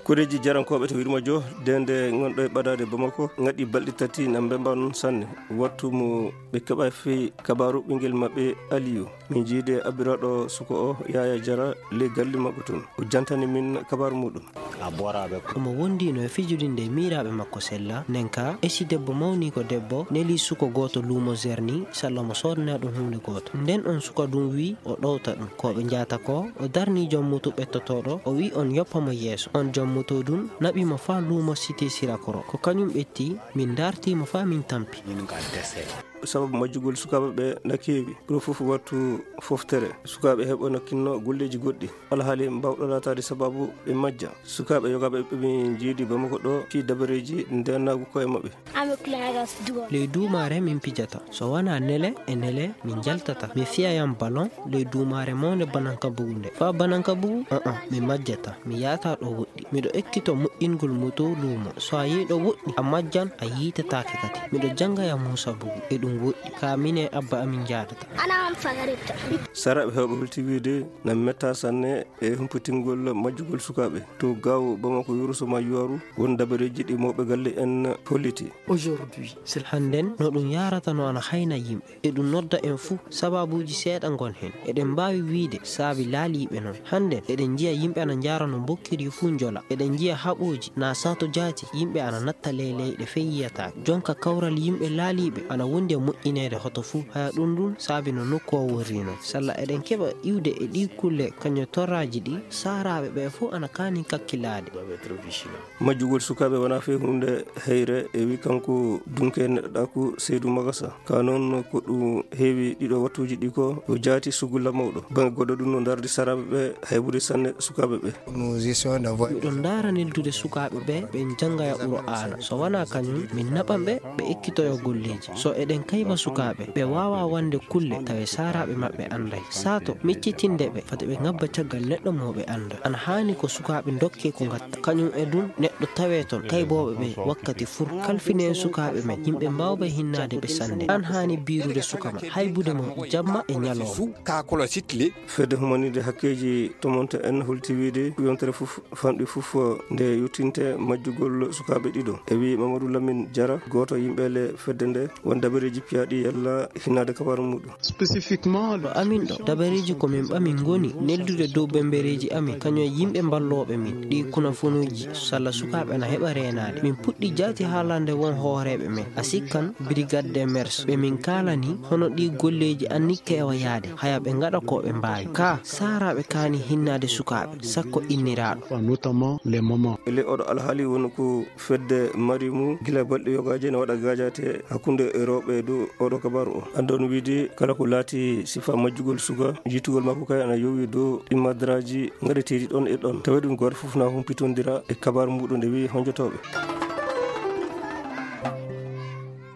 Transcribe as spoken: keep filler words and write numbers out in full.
koreji jarankoɓe to wirma jo dende gonɗo e ɓadade Bamako ngadi balɗi tati na bemba non sanne wattu mo ɓe keɓa fi kabaru ɓinguel mabɓe Aliyu min jiide abiraɗo suko o Yaya Jara le galli mabɓe ton o jantani min kabaru muɗum omo wondino e fijudinde miraɓe makko sella nden ka esi debbo mawni ko debbo neli suko goto luumo zerni salla mo sodana ɗum hunde goto nden on suka ɗum wi o ɗowta ɗum koɓe jata ko o darni joom mutu ɓettotoɗo o wi on yoppamo yeeso on joom mutu ɗum naɓimo fa luumo cité sirakoro ko kañum ɓetti min dartimo fa min tampi sababu majjugol sukaɓe ɓe na keewi ɗum fof wattu foftere sukaɓe heɓa no kinno golleji goɗɗi alhaali mbawɗo latade sababu ɓe majja sukaɓe yogaɓe ɓe jiidi Bamako ɗo fi dabareji ndennagu koye mabɓe ley duumare min pijata so wona nele e nele min jaltata mi fiyayam ballon ley duumare mawde bananka bugu nde fa bananka bugu uh -uh, mi majjata mi yata ɗo woɗɗi miɗo ekkito moƴƴingol moto luumo so a yi ɗo woɗɗi a majjan a yitatake kadi miɗo jangaya Musa bugu e ɗum woɗɗi ka mine abba amin jadata saraɓe hewɓe holti wiide na metta sanne e humputingol majjugol sukaɓe to gaw Bamako yurusoma yuwaru won dabareji ɗi mawɓe galle en holliti aujourd'hui hannden no ɗum yarata no ana hayna yimɓe e ɗum nodda en fuu sababuji seeɗa gon hen eɗen mbawi wiide saabi laaliɓe noon hannden eɗen jiya yimɓe ana jara no bokkiri fuu jola eɗen jiya haɓoji na sato jaati yimɓe ana natta ley leyɗe feyyiyata jonka kawral yimɓe laaliɓe ana wondi e moƴƴinede hoto fuu haya ɗum ɗum saabi no nokku o worri noon salla eɗen keɓa iwde e ɗi kulle kañum torraji ɗi saraɓe ɓe fuu ana kani kakkilade majjugol sukaɓe wona fe hunde heyre e wi kanko dunke neɗɗaɗaku Seydou Magassa ka noon ko ɗum heewi ɗiɗo wattuji ɗi ko o jaati sugulla mawɗo bange goɗɗo ɗum no dardi saraɓe ɓe hayɓude sanne sukaɓe ɓe miɗon dara neldude sukaɓe ɓe ɓe jangaya ɓuuro ana so wona kañum min naɓan ɓe ɓe ekkitoyo golleji so eɗen kayba sukaɓe ɓe wawa wande kulle tawe saraɓe mabɓe anday sato miccitinde ɓe fati ɓe ngabba caggal neɗɗo moɓe anda ana hani ko sukaɓe dokke ko gatta kañum e ɗum neɗɗo tawe ton kayboɓe ɓe wakkati fur kalfine sukaɓe men yimɓe mbawɓe hinnade ɓe sande an hani birude sukama haybude mo jamma e ñalowma fedde humanide hakkeji tomonte en holti wiide yontere fof famɗi fof nde yuttinte majjugol sukaɓe ɗiɗo e wi Mamadou Lamine Diara goto yimɓele fedde nde won dabareji piyaɗi yalla hinnade kabaru muɗum spécifiquement ɗo amin ɗo dabareji komin ɓamin goni neldude dow bembereji amin kañum yimɓe balloɓe min ɗi kunafunuji salla sukaɓe ana heɓa renade min puɗɗi jaati haalande won hooreɓe men a sikkan brigade des mers ɓe min kalani hono ɗi golleji annikke ewa yaade haya ɓe gaɗa ko ɓe mbawi ka saraɓe kani hinnade sukaɓe sakko inniraɗo notamment les moments ele oɗo alhaali woni ko fedde marimu gila balɗe yogaji ne waɗa gajate hakkude rewɓe dow oɗo kabaru o andon wiide kala ko laati sifa majjugol suka jitugol makko kay ana yowi dow ɗimmadaraji gaɗeteɗi ɗon e ɗon tawi ɗum goto foof na humpitodira e kabaru muɗum nde wi honjotoɓe